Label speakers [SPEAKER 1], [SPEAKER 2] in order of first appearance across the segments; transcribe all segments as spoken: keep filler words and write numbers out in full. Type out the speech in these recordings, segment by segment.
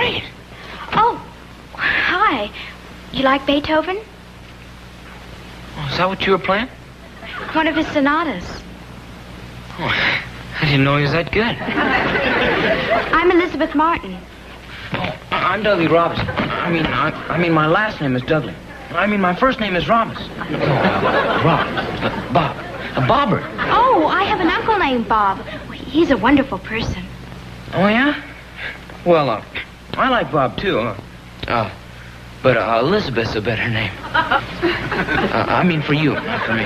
[SPEAKER 1] great.
[SPEAKER 2] Oh, hi. You like Beethoven?
[SPEAKER 1] Oh, is that what you were playing?
[SPEAKER 2] One of his sonatas.
[SPEAKER 1] Oh, I didn't know he was that good.
[SPEAKER 2] I'm Elizabeth Martin.
[SPEAKER 1] Oh, I'm Dudley Robinson. I mean, I, I mean, my last name is Dudley. I mean, my first name is Robinson. Oh, uh, Rob. Uh, Bob. Uh, Bobbert.
[SPEAKER 2] Oh, I have an uncle named Bob. He's a wonderful person.
[SPEAKER 1] Oh, yeah? Well, uh, I like Bob, too. Uh, uh but uh, Elizabeth's a better name. uh, I mean, for you, not for me.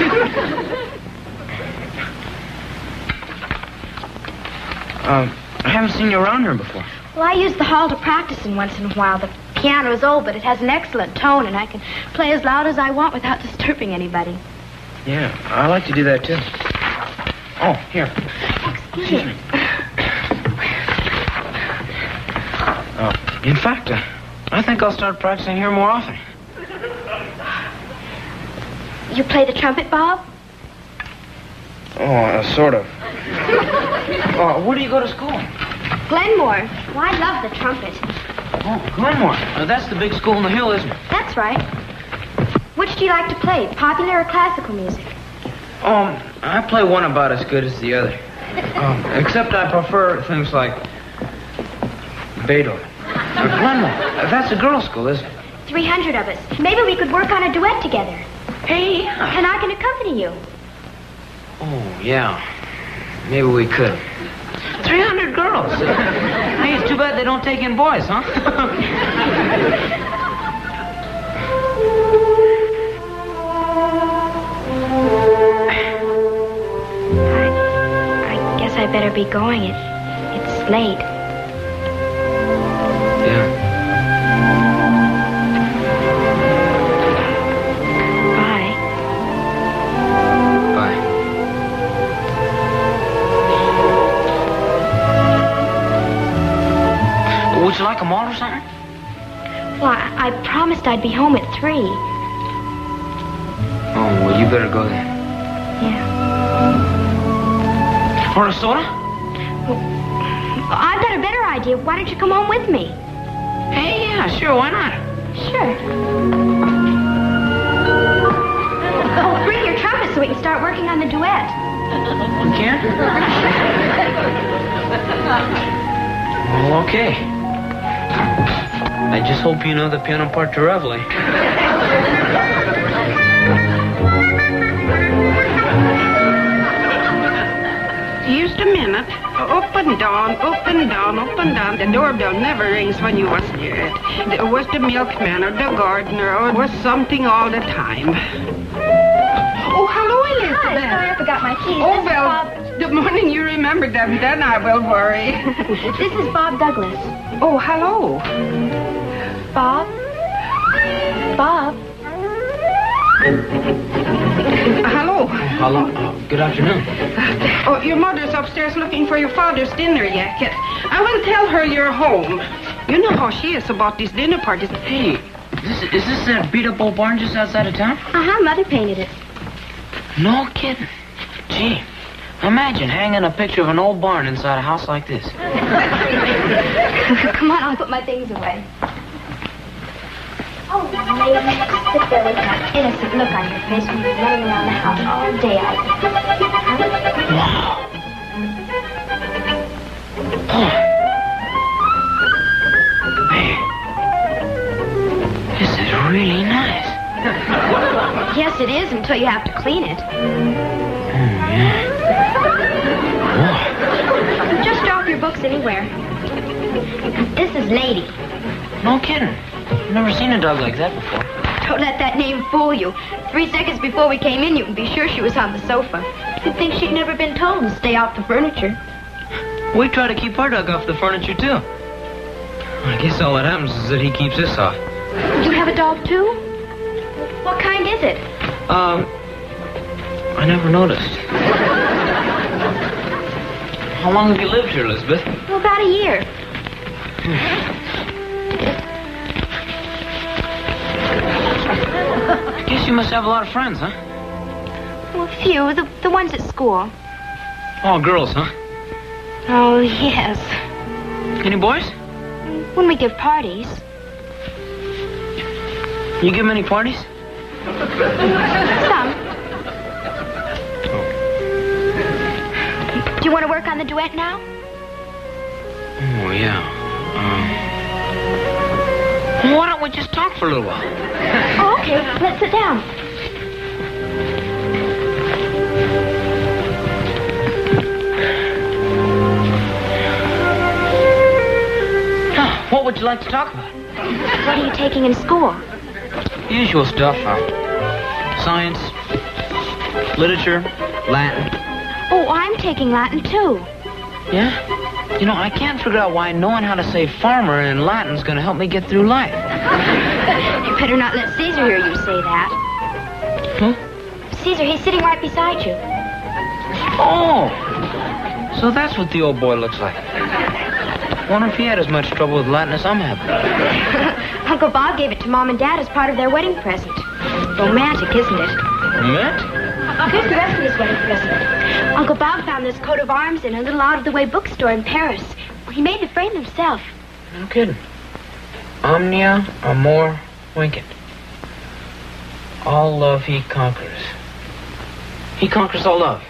[SPEAKER 1] Um, I haven't seen you around here before.
[SPEAKER 2] Well, I use the hall to practice in once in a while. The piano is old, but it has an excellent tone, and I can play as loud as I want without disturbing anybody.
[SPEAKER 1] Yeah, I like to do that, too. Oh, here.
[SPEAKER 2] Excuse me.
[SPEAKER 1] Uh, in fact, uh, I think I'll start practicing here more often.
[SPEAKER 2] You play the trumpet, Bob?
[SPEAKER 1] Oh, uh, sort of. Uh, where do you go to school?
[SPEAKER 2] Glenmore. Well, I love the trumpet.
[SPEAKER 1] Oh, Glenmore. Uh, that's the big school in the hill, isn't it?
[SPEAKER 2] That's right. Which do you like to play, popular or classical music?
[SPEAKER 1] Um, I play one about as good as the other. Um, except I prefer things like Beethoven. Uh, Glenmore. Uh, that's a girls' school, isn't it?
[SPEAKER 2] Three hundred of us. Maybe we could work on a duet together.
[SPEAKER 1] Hey.
[SPEAKER 2] And I can accompany you.
[SPEAKER 1] Oh, yeah. Maybe we could. Three hundred girls. Hey, it's too bad they don't take in boys, huh?
[SPEAKER 2] I, I guess I better be going. It, it's late.
[SPEAKER 1] Yeah.
[SPEAKER 2] Bye.
[SPEAKER 1] Bye. Would you like a malt or something?
[SPEAKER 2] Well, I, I promised I'd be home at three.
[SPEAKER 1] Oh, well, you better go then.
[SPEAKER 2] Yeah.
[SPEAKER 1] Or a soda?
[SPEAKER 2] Well, I've got a better idea. Why don't you come home with me?
[SPEAKER 1] Hey, yeah, sure, why not?
[SPEAKER 2] Sure. Oh, bring your trumpet so we can start working on the duet.
[SPEAKER 1] You can? Well, okay. I just hope you know the piano part to Reveille.
[SPEAKER 3] Just a minute. Up and down, up and down, up and down. The doorbell never rings when you was near it. There was the milkman or the gardener or was something all the time. Oh, hello, Elizabeth.
[SPEAKER 2] Hi, sorry I forgot my keys.
[SPEAKER 3] Oh,
[SPEAKER 2] This is
[SPEAKER 3] well,
[SPEAKER 2] Bob.
[SPEAKER 3] the morning you remember them, then I will worry.
[SPEAKER 2] This is Bob Douglas.
[SPEAKER 3] Oh, hello.
[SPEAKER 2] Bob? Bob?
[SPEAKER 3] Hello.
[SPEAKER 1] Hello. Uh, good afternoon.
[SPEAKER 3] Oh, your mother's upstairs looking for your father's dinner jacket. I will tell her you're home. You know how she is about these dinner parties.
[SPEAKER 1] Hey, is this, is this that beat-up old barn just outside of town?
[SPEAKER 2] Uh-huh, Mother painted it.
[SPEAKER 1] No kidding. Gee, imagine hanging a picture of an old barn inside a house like this.
[SPEAKER 2] Come on, I'll put my things away. Oh, lady, sit there with that innocent look on your face when you're running around the house all day, I think.
[SPEAKER 1] Wow. Oh. Hey, this is really nice.
[SPEAKER 2] Yes, it is, until you have to clean it.
[SPEAKER 1] Oh, yeah. Whoa.
[SPEAKER 2] Just drop your books anywhere. This is Lady.
[SPEAKER 1] No kidding. I've never seen a dog like that before.
[SPEAKER 2] Don't let that name fool you. Three seconds before we came in, you can be sure she was on the sofa. You'd think she'd never been told to stay off the furniture.
[SPEAKER 1] We try to keep our dog off the furniture, too. I guess all that happens is that he keeps us off.
[SPEAKER 2] You have a dog, too? What kind is it?
[SPEAKER 1] Um, I never noticed. How long have you lived here, Elizabeth?
[SPEAKER 2] Well, about a year.
[SPEAKER 1] I guess you must have a lot of friends, huh?
[SPEAKER 2] Well, a few. The, the ones at school.
[SPEAKER 1] All girls, huh?
[SPEAKER 2] Oh, yes.
[SPEAKER 1] Any boys?
[SPEAKER 2] When we give parties.
[SPEAKER 1] You give many parties?
[SPEAKER 2] Some. Do you want to work on the duet now?
[SPEAKER 1] Oh, yeah. Um, why don't we just talk for a little while?
[SPEAKER 2] Oh, okay. Let's sit down.
[SPEAKER 1] What would you like to talk about?
[SPEAKER 2] What are you taking in school?
[SPEAKER 1] Usual stuff. Uh, science, literature, Latin.
[SPEAKER 2] Oh, I'm taking Latin, too.
[SPEAKER 1] Yeah? You know, I can't figure out why knowing how to say farmer in Latin's going to help me get through life.
[SPEAKER 2] You better not let Caesar hear you say that.
[SPEAKER 1] Huh?
[SPEAKER 2] Caesar, he's sitting right beside you.
[SPEAKER 1] Oh! So that's what the old boy looks like. Wonder if he had as much trouble with Latin as I'm having.
[SPEAKER 2] Uncle Bob gave it to Mom and Dad as part of their wedding present. Romantic, isn't it?
[SPEAKER 1] Romantic?
[SPEAKER 2] Here's the rest of his wedding present. Uncle Bob found this coat of arms in a little out-of-the-way bookstore in Paris. He made the frame himself.
[SPEAKER 1] No kidding. Omnia amor vincit. All love he conquers. He conquers all love.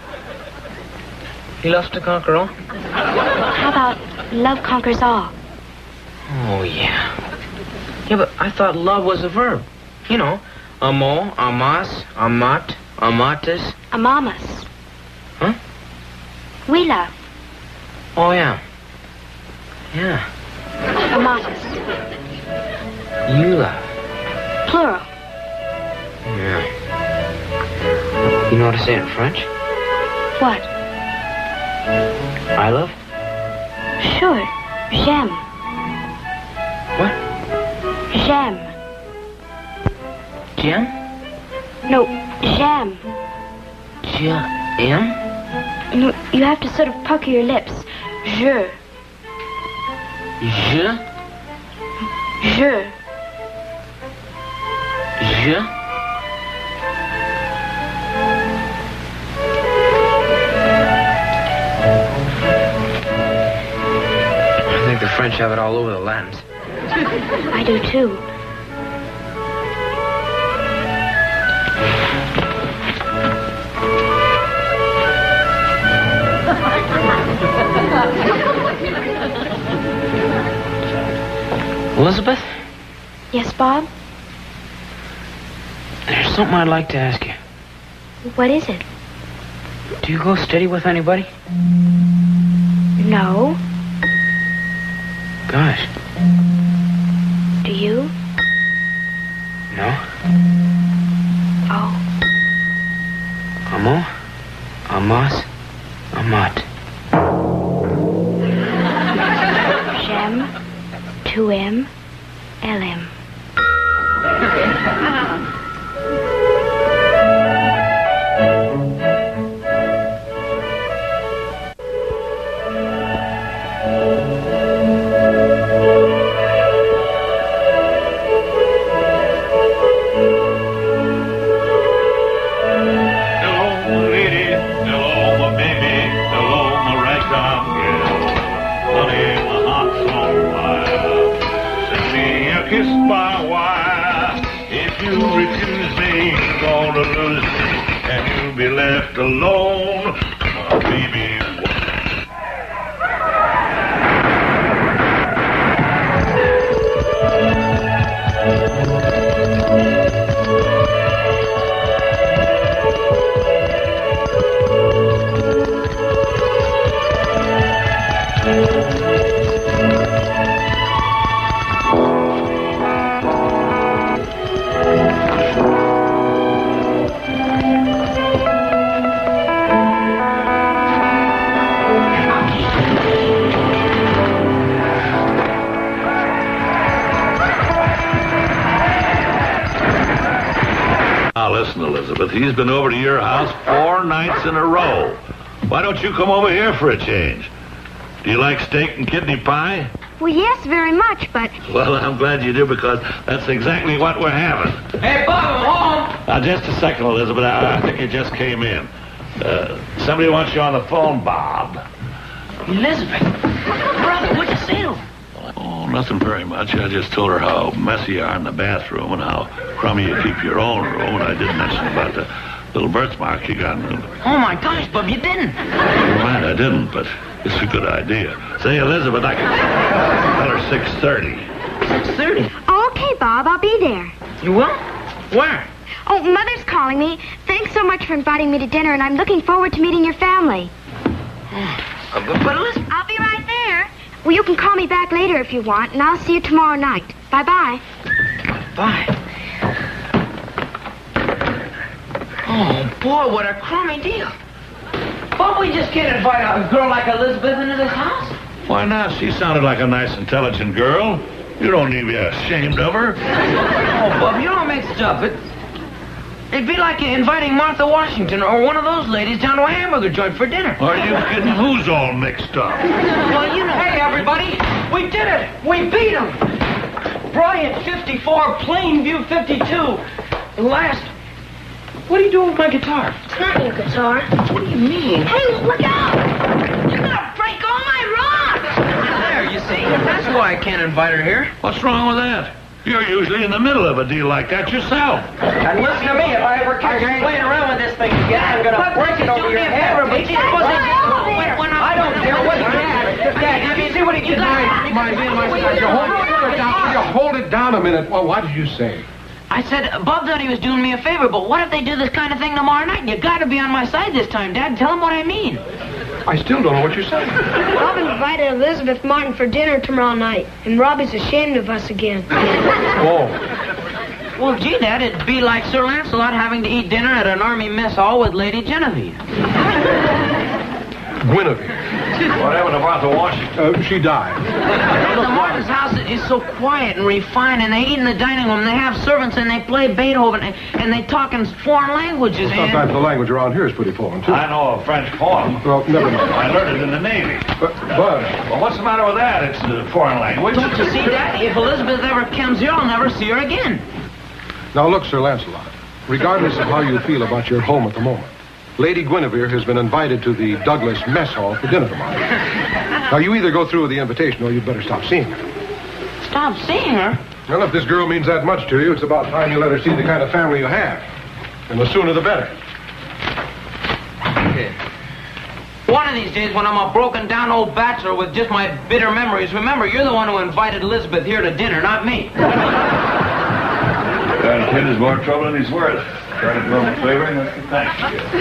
[SPEAKER 1] He loves to conquer all?
[SPEAKER 2] How about love conquers all?
[SPEAKER 1] Oh, yeah. Yeah, but I thought love was a verb. You know, amo, amas, amat, amatis.
[SPEAKER 2] Amamas.
[SPEAKER 1] Huh?
[SPEAKER 2] We love.
[SPEAKER 1] Oh, yeah. Yeah.
[SPEAKER 2] Amatus.
[SPEAKER 1] You love.
[SPEAKER 2] Plural.
[SPEAKER 1] Yeah. You know how to say it in French?
[SPEAKER 2] What?
[SPEAKER 1] I love?
[SPEAKER 2] Sure. J'aime.
[SPEAKER 1] What?
[SPEAKER 2] J'aime.
[SPEAKER 1] Jim?
[SPEAKER 2] No, j'aime.
[SPEAKER 1] J-M?
[SPEAKER 2] No, you have to sort of pucker your lips. Je.
[SPEAKER 1] Je?
[SPEAKER 2] Je.
[SPEAKER 1] Je? I think the French have it all over the Latins.
[SPEAKER 2] I do too.
[SPEAKER 1] Elizabeth?
[SPEAKER 2] Yes, Bob?
[SPEAKER 1] There's something I'd like to ask you.
[SPEAKER 2] What is it?
[SPEAKER 1] Do you go steady with anybody?
[SPEAKER 2] No.
[SPEAKER 1] Gosh.
[SPEAKER 2] Do you?
[SPEAKER 1] No.
[SPEAKER 2] Oh.
[SPEAKER 1] Amo? Amas? Amat.
[SPEAKER 2] J'aime. Tu aimes. Elle aime.
[SPEAKER 4] Left alone, my baby. Now listen, Elizabeth, he's been over to your house four nights in a row. Why don't you come over here for a change? Do you like steak and kidney pie?
[SPEAKER 2] Well, yes, very much, but...
[SPEAKER 4] Well, I'm glad you do, because that's exactly what we're having.
[SPEAKER 1] Hey, Bob, I'm home.
[SPEAKER 4] Now, just a second, Elizabeth. I, I think you just came in. Uh, somebody wants you on the phone, Bob.
[SPEAKER 1] Elizabeth. Brother, what'd you say to him?
[SPEAKER 4] Oh, nothing very much. I just told her how messy you are in the bathroom and how crummy you keep your own room. And I did mention about the little birthmark you got in the...
[SPEAKER 1] Oh, my gosh, Bub, you didn't.
[SPEAKER 4] Never mind, I didn't, but it's a good idea. Say, Elizabeth, I can tell her six thirty.
[SPEAKER 1] six thirty?
[SPEAKER 2] Okay, Bob, I'll be there.
[SPEAKER 1] You will? Where?
[SPEAKER 2] Oh, Mother's calling me. Thanks so much for inviting me to dinner, and I'm looking forward to meeting your family.
[SPEAKER 1] Uh, but, but listen...
[SPEAKER 2] I'll be right there. Well, you can call me back later if you want, and I'll see you tomorrow night. Bye-bye.
[SPEAKER 1] Bye. Oh, boy, what a crummy deal. But we just can't invite a girl like Elizabeth into this house.
[SPEAKER 4] Why not? She sounded like a nice, intelligent girl. You don't need to be ashamed of her.
[SPEAKER 1] Oh, Bub, you don't mix it up. It, it'd be like inviting Martha Washington or one of those ladies down to a hamburger joint for dinner.
[SPEAKER 4] Are you kidding? Who's all mixed up?
[SPEAKER 1] Well, you know... Hey, everybody, we did it. We beat them. Bryant fifty-four, Plainview fifty-two. Last... What are you doing with my guitar?
[SPEAKER 2] It's not your guitar.
[SPEAKER 1] What do you mean?
[SPEAKER 2] Hey, look out! You're gonna break all my rocks!
[SPEAKER 1] There, you see? That's why I can't invite her here.
[SPEAKER 4] What's wrong with that? You're usually in the middle of a deal like that yourself.
[SPEAKER 1] And listen to me, if I ever catch you playing around with this thing again, I'm gonna break it over your head. I don't care what you Dad, Dad, you see what he did?
[SPEAKER 5] My, my, my, my, you hold it down, you hold it down a minute. Well, what did you say?
[SPEAKER 1] I said, Bob thought he was doing me a favor, but what if they do this kind of thing tomorrow night? You gotta be on my side this time, Dad. Tell him what I mean.
[SPEAKER 5] I still don't know what you're saying.
[SPEAKER 6] Bob invited Elizabeth Martin for dinner tomorrow night, and Robbie's ashamed of us again.
[SPEAKER 5] Oh.
[SPEAKER 1] Well, gee, Dad, it'd be like Sir Lancelot having to eat dinner at an army mess hall with Lady Genevieve.
[SPEAKER 5] Guinevere.
[SPEAKER 4] What happened to Martha Washington?
[SPEAKER 5] Uh, she died.
[SPEAKER 1] The Martin's house is so quiet and refined, and they eat in the dining room. They have servants, and they play Beethoven, and, and they talk in foreign languages.
[SPEAKER 5] Sometimes the language around here is pretty foreign, too.
[SPEAKER 4] I know a French poem.
[SPEAKER 5] Well, never mind.
[SPEAKER 4] I learned it in the Navy.
[SPEAKER 5] But, but...
[SPEAKER 4] Well, what's the matter with that? It's a foreign language.
[SPEAKER 1] Don't you see, Dad? If Elizabeth ever comes here, I'll never see her again.
[SPEAKER 5] Now, look, Sir Lancelot. Regardless of how you feel about your home at the moment, Lady Guinevere has been invited to the Douglas Mess Hall for dinner tomorrow. Now, you either go through with the invitation or you'd better stop seeing her.
[SPEAKER 1] Stop seeing her?
[SPEAKER 5] Well, if this girl means that much to you, it's about time you let her see the kind of family you have. And the sooner the better.
[SPEAKER 1] Okay. One of these days, when I'm a broken-down old bachelor with just my bitter memories, remember, you're the one who invited Elizabeth here to dinner, not me.
[SPEAKER 4] That kid is more trouble than he's worth. Try to throw him a favor, and that's the thanks you get.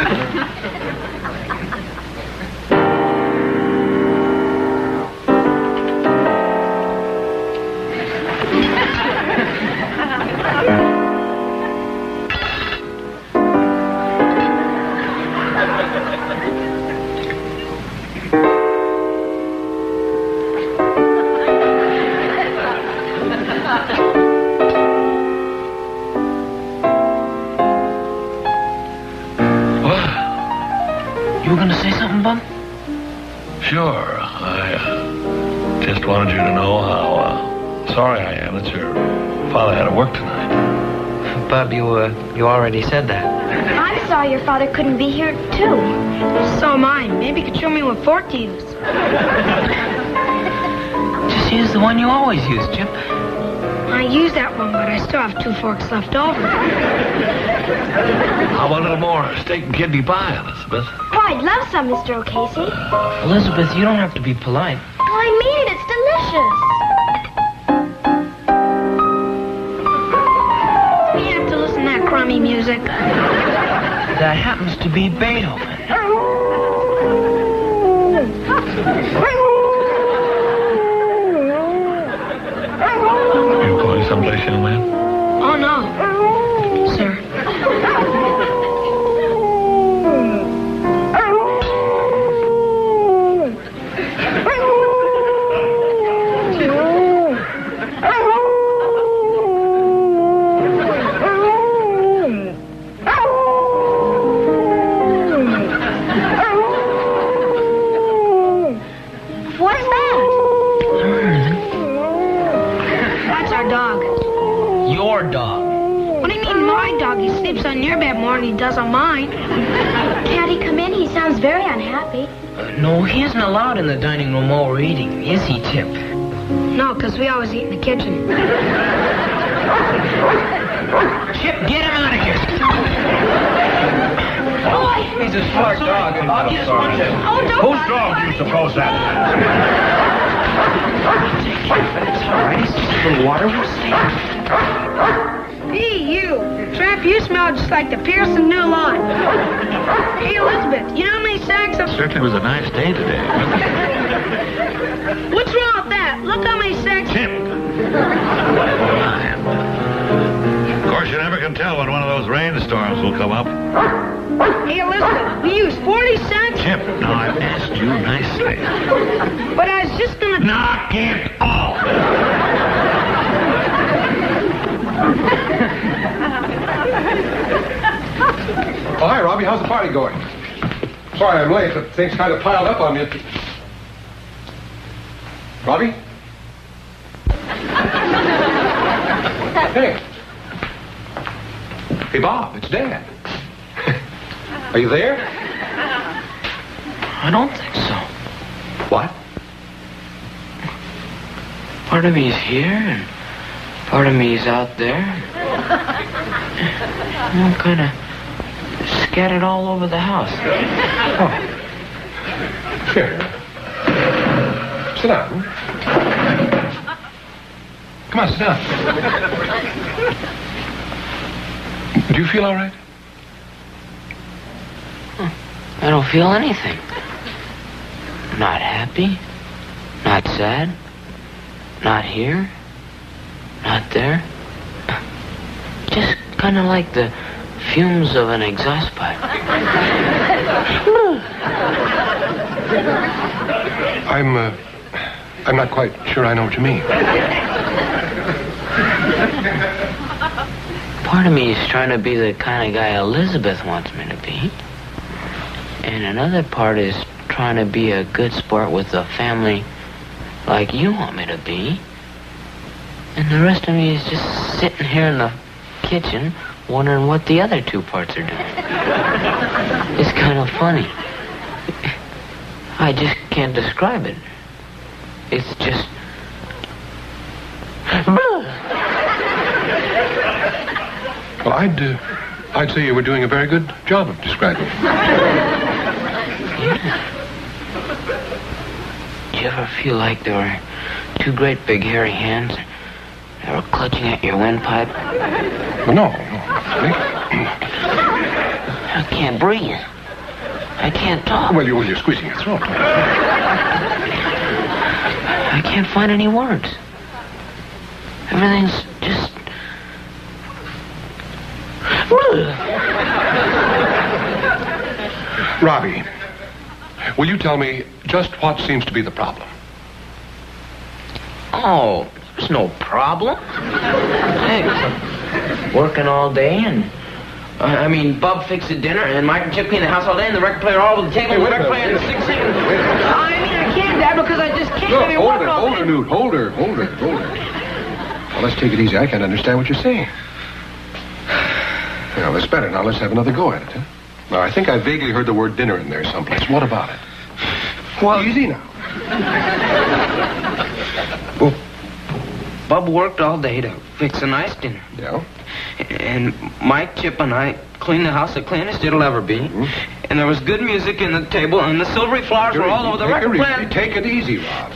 [SPEAKER 1] You were gonna say something, Bub?
[SPEAKER 4] Sure. I uh, just wanted you to know how uh, sorry I am that your father had to work tonight.
[SPEAKER 1] Bub, you, uh, you already said that.
[SPEAKER 2] I'm sorry your father couldn't be here, too.
[SPEAKER 6] So am I. Maybe you could show me what fork to use.
[SPEAKER 1] Just use the one you always use, Chip.
[SPEAKER 6] I used that one, but I still have two forks left over.
[SPEAKER 4] How about a little more steak and kidney pie, Elizabeth?
[SPEAKER 2] Oh, I'd love some, Mister O'Casey.
[SPEAKER 1] Elizabeth, you don't have to be polite.
[SPEAKER 2] Well, I mean it. It's delicious.
[SPEAKER 6] You have to listen to that crummy music.
[SPEAKER 1] That happens to be Beethoven.
[SPEAKER 4] You going someplace, young man?
[SPEAKER 6] Oh, no. Sir.
[SPEAKER 2] What's that?
[SPEAKER 6] That's our dog.
[SPEAKER 1] Your dog.
[SPEAKER 6] What do you mean, my dog? He sleeps on your bed more than he does on mine.
[SPEAKER 2] Can't he come in? He sounds very unhappy.
[SPEAKER 1] Uh, no, he isn't allowed in the dining room while we're eating, is he, Chip?
[SPEAKER 6] No, because we always eat in the kitchen.
[SPEAKER 1] Chip, get him out of here. Boy! He's a smart dog. I'll get his lunch.
[SPEAKER 2] Oh, don't
[SPEAKER 4] Whose
[SPEAKER 2] bother
[SPEAKER 4] dog do you suppose that is?
[SPEAKER 1] It's all right. It's just a little water. We'll see.
[SPEAKER 6] Hey, you. Tramp, you smell just like the Pearson new lawn. Hey, Elizabeth, you know how many sacks of...
[SPEAKER 4] Certainly was a nice day today.
[SPEAKER 6] What's wrong with that? Look how many sacks...
[SPEAKER 4] Chip! Of course, you never can tell when one of those rainstorms will come up.
[SPEAKER 6] Hey, Elizabeth, we used forty sacks...
[SPEAKER 4] Chip, now I've asked you nicely.
[SPEAKER 6] But I was just gonna...
[SPEAKER 4] Knock it off!
[SPEAKER 5] Oh, hi, Robbie. How's the party going? Sorry I'm late, but things kind of piled up on me. Robbie? Hey. Hey, Bob, it's Dad. Are you there?
[SPEAKER 1] I don't think so.
[SPEAKER 5] What?
[SPEAKER 1] Part of me is here, and part of me is out there. I'm kind of scattered all over the house.
[SPEAKER 5] Oh. Here. Sit down. Come on, sit down. Do you feel all right?
[SPEAKER 1] I don't feel anything. Not happy. Not sad. Not here. Not there. Just kind of like the fumes of an exhaust pipe.
[SPEAKER 5] I'm, uh, I'm not quite sure I know what you mean.
[SPEAKER 1] Part of me is trying to be the kind of guy Elizabeth wants me to be. And another part is trying to be a good sport with a family like you want me to be. And the rest of me is just sitting here in the kitchen wondering what the other two parts are doing. It's kind of funny. I just can't describe it. It's just...
[SPEAKER 5] Well, I'd, uh, I'd say you were doing a very good job of describing it.
[SPEAKER 1] Yeah. Do you ever feel like there were two great big hairy hands that were clutching at your windpipe?
[SPEAKER 5] Well, no, no.
[SPEAKER 1] I can't breathe. I can't talk.
[SPEAKER 5] Well, you, well, you're squeezing your throat.
[SPEAKER 1] I can't find any words. Everything's just...
[SPEAKER 5] Robbie, will you tell me just what seems to be the problem?
[SPEAKER 1] Oh, there's no problem. Hey, working all day and... Uh, I mean, Bub fixed the dinner and Mike and Chip cleaned the house all day and the record player all over the table
[SPEAKER 5] Hey,
[SPEAKER 1] and the
[SPEAKER 5] wait a
[SPEAKER 1] record player and the
[SPEAKER 5] minute,
[SPEAKER 1] six
[SPEAKER 5] wait a
[SPEAKER 1] singing.
[SPEAKER 5] minute, wait a minute.
[SPEAKER 1] I mean, I can't, Dad, because I just can't.
[SPEAKER 5] Look,
[SPEAKER 1] I mean,
[SPEAKER 5] hold
[SPEAKER 1] working
[SPEAKER 5] her,
[SPEAKER 1] all
[SPEAKER 5] hold
[SPEAKER 1] day.
[SPEAKER 5] her, Newt. Hold her, hold her, hold her. Well, let's take it easy. I can't understand what you're saying. Well, that's better. Now let's have another go at it, huh? Now, I think I vaguely heard the word dinner in there someplace. What about it?
[SPEAKER 1] Well,
[SPEAKER 5] Easy now.
[SPEAKER 1] well, Bub worked all day to fix a nice dinner.
[SPEAKER 5] Yeah?
[SPEAKER 1] And Mike, Chip, and I cleaned the house the cleanest it'll ever be.
[SPEAKER 5] Mm-hmm.
[SPEAKER 1] And there was good music in the table, and the silvery flowers were all over the
[SPEAKER 5] Take
[SPEAKER 1] record
[SPEAKER 5] it
[SPEAKER 1] player.
[SPEAKER 5] easy. Take it easy, Rob.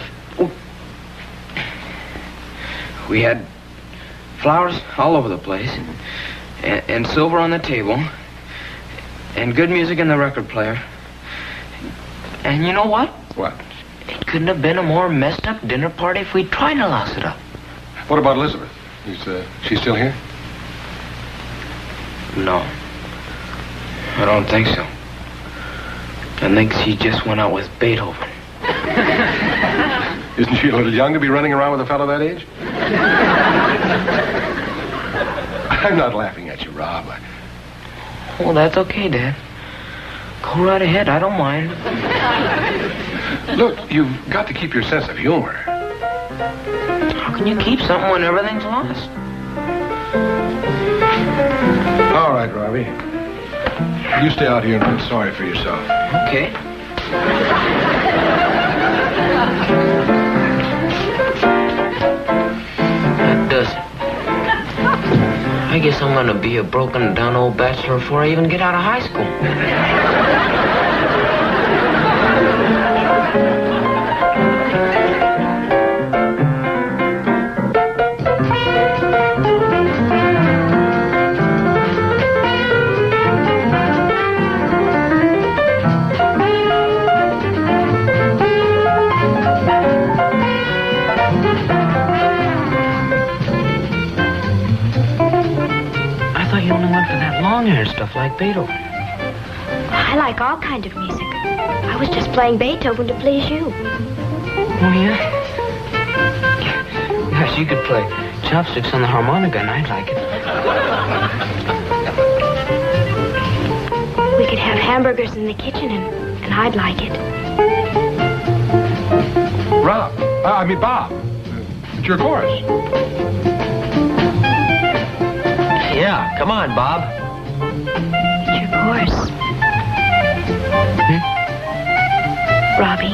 [SPEAKER 1] We had flowers all over the place, and, and silver on the table, and good music in the record player. And you know what?
[SPEAKER 5] What?
[SPEAKER 1] It couldn't have been a more messed up dinner party if we tried to louse it up.
[SPEAKER 5] What about Elizabeth? Is uh, she still here?
[SPEAKER 1] No. I don't think so. I think she just went out with Beethoven.
[SPEAKER 5] Isn't she a little young to be running around with a fellow that age? I'm not laughing at you, Rob. I...
[SPEAKER 1] Well, that's okay, Dad. Go right ahead. I don't mind.
[SPEAKER 5] Look, you've got to keep your sense of humor.
[SPEAKER 1] How can you keep something when everything's lost?
[SPEAKER 5] All right, Robbie. You stay out here and feel sorry for yourself.
[SPEAKER 1] Okay. I guess I'm gonna be a broken down old bachelor before I even get out of high school. Stuff like Beethoven.
[SPEAKER 2] I like all kinds of music. I was just playing Beethoven to please you.
[SPEAKER 1] Oh, yeah? Yes, you could play chopsticks on the harmonica, and I'd like it.
[SPEAKER 2] We could have hamburgers in the kitchen, and, and I'd like it.
[SPEAKER 5] Rob, uh, I mean Bob, it's your chorus.
[SPEAKER 7] Yeah, come on, Bob.
[SPEAKER 2] Your course.
[SPEAKER 1] Hmm?
[SPEAKER 2] Robbie.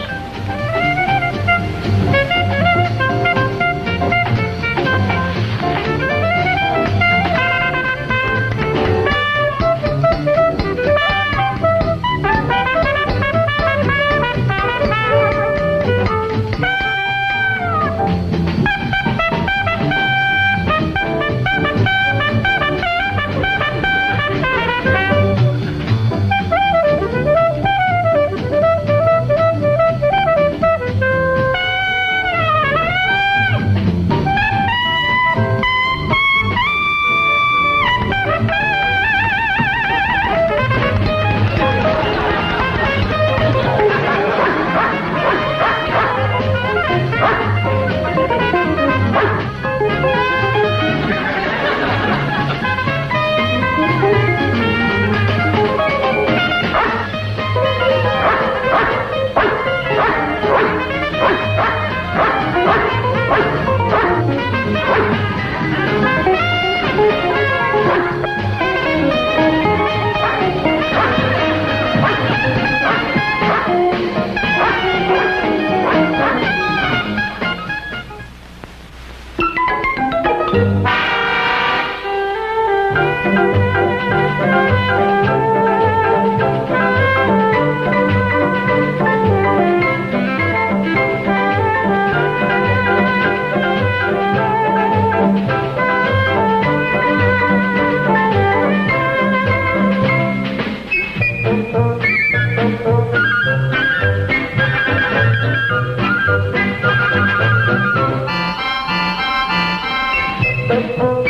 [SPEAKER 8] Thank you.